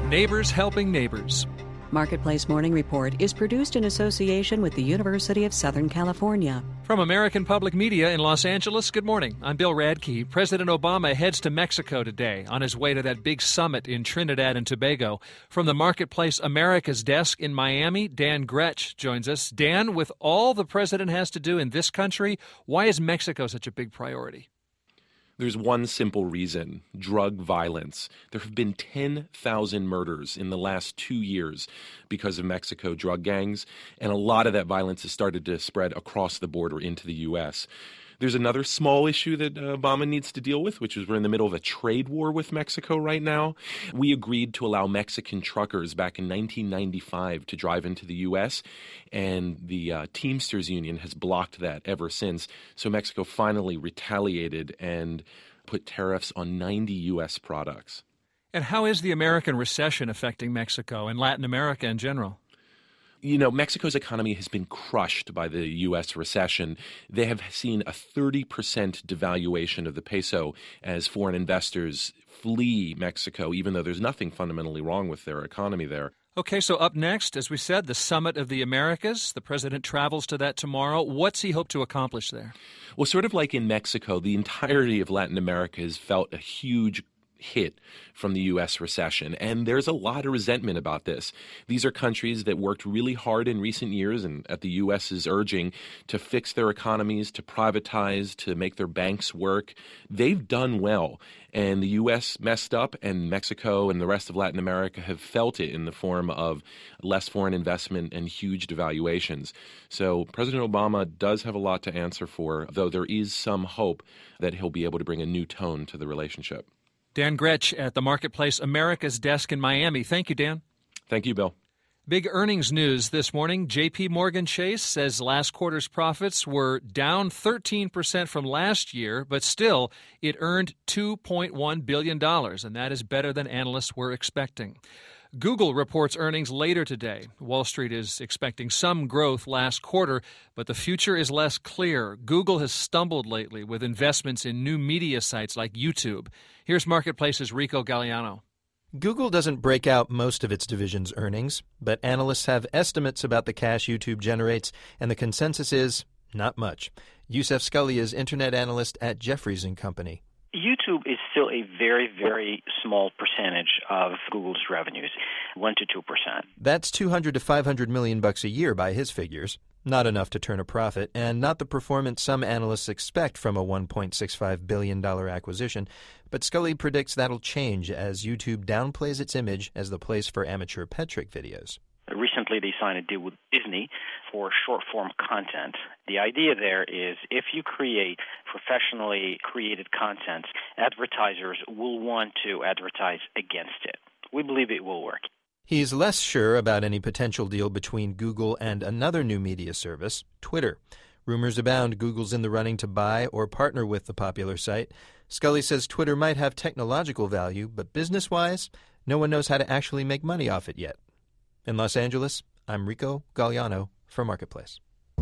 Neighbors Helping Neighbors. Marketplace Morning Report is produced in association with the University of Southern California. From American Public Media in Los Angeles, good morning. I'm Bill Radke. President Obama heads to Mexico today on his way to that big summit in Trinidad and Tobago. From the Marketplace America's desk in Miami, Dan Gretsch joins us. Dan, with all the president has to do in this country, why is Mexico such a big priority? There's one simple reason: drug violence. There have been 10,000 murders in the last 2 years because of Mexico drug gangs, and a lot of that violence has started to spread across the border into the U.S. There's another small issue that Obama needs to deal with, which is we're in the middle of a trade war with Mexico right now. We agreed to allow Mexican truckers back in 1995 to drive into the U.S., and the Teamsters Union has blocked that ever since. So Mexico finally retaliated and put tariffs on 90 U.S. products. And how is the American recession affecting Mexico and Latin America in general? You know, Mexico's economy has been crushed by the U.S. recession. They have seen a 30% devaluation of the peso as foreign investors flee Mexico, even though there's nothing fundamentally wrong with their economy there. Okay, so up next, as we said, the Summit of the Americas. The president travels to that tomorrow. What's he hope to accomplish there? Well, sort of like in Mexico, the entirety of Latin America has felt a huge hit from the U.S. recession, and there's a lot of resentment about this. These are countries that worked really hard in recent years and at the U.S.'s urging to fix their economies, to privatize, to make their banks work. They've done well, and the U.S. messed up, and Mexico and the rest of Latin America have felt it in the form of less foreign investment and huge devaluations. So President Obama does have a lot to answer for, though there is some hope that he'll be able to bring a new tone to the relationship. Dan Gretsch at the Marketplace America's desk in Miami. Thank you, Dan. Thank you, Bill. Big earnings news this morning. J.P. Morgan Chase says last quarter's profits were down 13% from last year, but still it earned $2.1 billion, and that is better than analysts were expecting. Google reports earnings later today. Wall Street is expecting some growth last quarter, but the future is less clear. Google has stumbled lately with investments in new media sites like YouTube. Here's Marketplace's Rico Galliano. Google doesn't break out most of its division's earnings, but analysts have estimates about the cash YouTube generates, and the consensus is not much. Youssef Scully is internet analyst at Jefferies & Company. YouTube is still a very, very small percentage of Google's revenues, 1 to 2%. That's $200 to $500 million a year by his figures. Not enough to turn a profit, and not the performance some analysts expect from a $1.65 billion acquisition. But Scully predicts that'll change as YouTube downplays its image as the place for amateur pet trick videos. Recently, they signed a deal with Disney for short-form content. The idea there is if you create professionally created content, advertisers will want to advertise against it. We believe it will work. He's less sure about any potential deal between Google and another new media service, Twitter. Rumors abound Google's in the running to buy or partner with the popular site. Scully says Twitter might have technological value, but business-wise, no one knows how to actually make money off it yet. In Los Angeles, I'm Rico Galliano for Marketplace.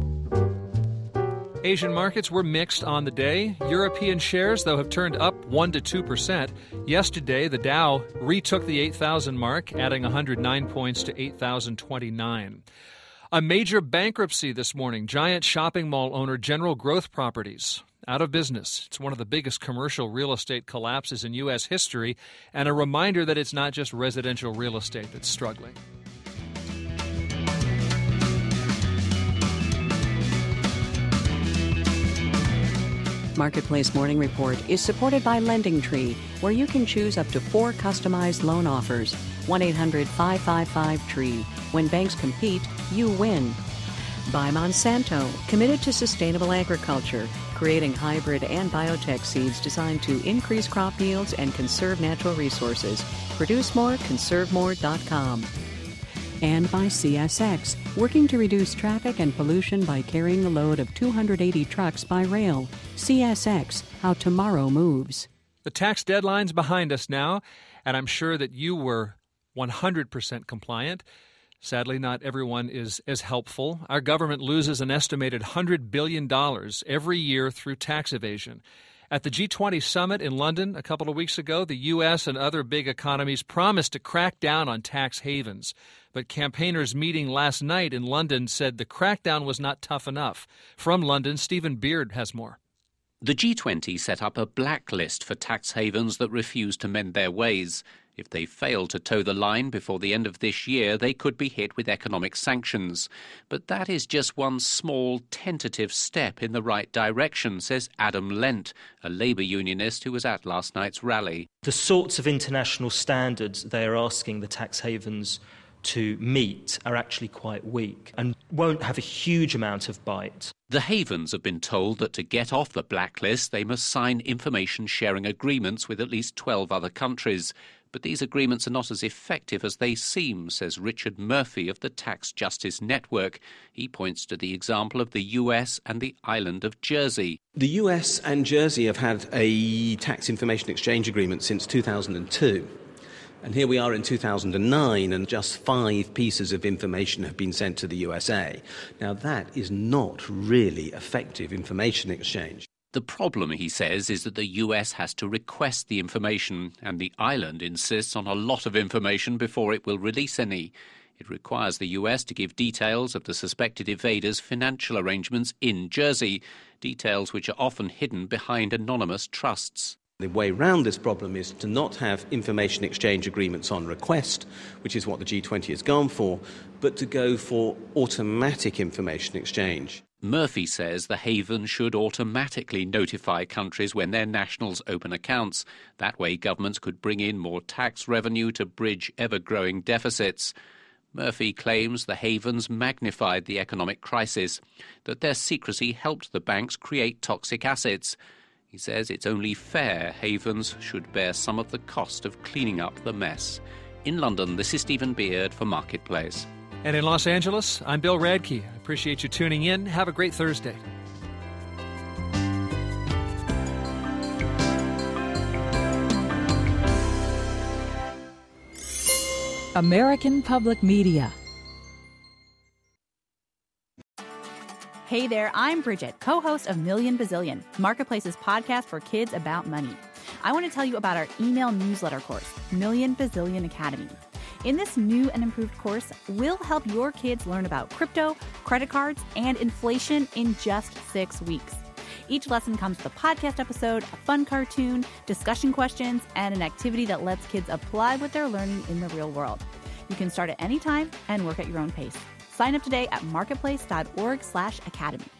Asian markets were mixed on the day. European shares, though, have turned up 1 to 2%. Yesterday, the Dow retook the 8,000 mark, adding 109 points to 8,029. A major bankruptcy this morning. Giant shopping mall owner General Growth Properties out of business. It's one of the biggest commercial real estate collapses in U.S. history, and a reminder that it's not just residential real estate that's struggling. Marketplace Morning Report is supported by LendingTree, where you can choose up to 4 customized loan offers. 1-800-555-TREE. When banks compete, you win. By Monsanto, committed to sustainable agriculture, creating hybrid and biotech seeds designed to increase crop yields and conserve natural resources. Produce more, conservemore.com. And by CSX, working to reduce traffic and pollution by carrying a load of 280 trucks by rail. CSX, how tomorrow moves. The tax deadline's behind us now, and I'm sure that you were 100% compliant. Sadly, not everyone is as helpful. Our government loses an estimated $100 billion every year through tax evasion. At the G20 summit in London a couple of weeks ago, the U.S. and other big economies promised to crack down on tax havens. But campaigners meeting last night in London said the crackdown was not tough enough. From London, Stephen Beard has more. The G20 set up a blacklist for tax havens that refuse to mend their ways. If they fail to toe the line before the end of this year, they could be hit with economic sanctions. But that is just one small, tentative step in the right direction, says Adam Lent, a Labour unionist who was at last night's rally. The sorts of international standards they are asking the tax havens to meet are actually quite weak and won't have a huge amount of bite. The havens have been told that to get off the blacklist, they must sign information sharing agreements with at least 12 other countries. But these agreements are not as effective as they seem, says Richard Murphy of the Tax Justice Network. He points to the example of the US and the island of Jersey. The US and Jersey have had a tax information exchange agreement since 2002. And here we are in 2009, and just 5 pieces of information have been sent to the USA. Now, that is not really effective information exchange. The problem, he says, is that the US has to request the information, and the island insists on a lot of information before it will release any. It requires the US to give details of the suspected evaders' financial arrangements in Jersey, details which are often hidden behind anonymous trusts. The way round this problem is to not have information exchange agreements on request, which is what the G20 has gone for, but to go for automatic information exchange. Murphy says the haven should automatically notify countries when their nationals open accounts. That way governments could bring in more tax revenue to bridge ever-growing deficits. Murphy claims the havens magnified the economic crisis, that their secrecy helped the banks create toxic assets. He says it's only fair havens should bear some of the cost of cleaning up the mess. In London, this is Stephen Beard for Marketplace. And in Los Angeles, I'm Bill Radke. I appreciate you tuning in. Have a great Thursday. American Public Media. Hey there, I'm Bridget, co-host of Million Bazillion, Marketplace's podcast for kids about money. I want to tell you about our email newsletter course, Million Bazillion Academy. In this new and improved course, we'll help your kids learn about crypto, credit cards, and inflation in just 6 weeks. Each lesson comes with a podcast episode, a fun cartoon, discussion questions, and an activity that lets kids apply what they're learning in the real world. You can start at any time and work at your own pace. Sign up today at marketplace.org/academy.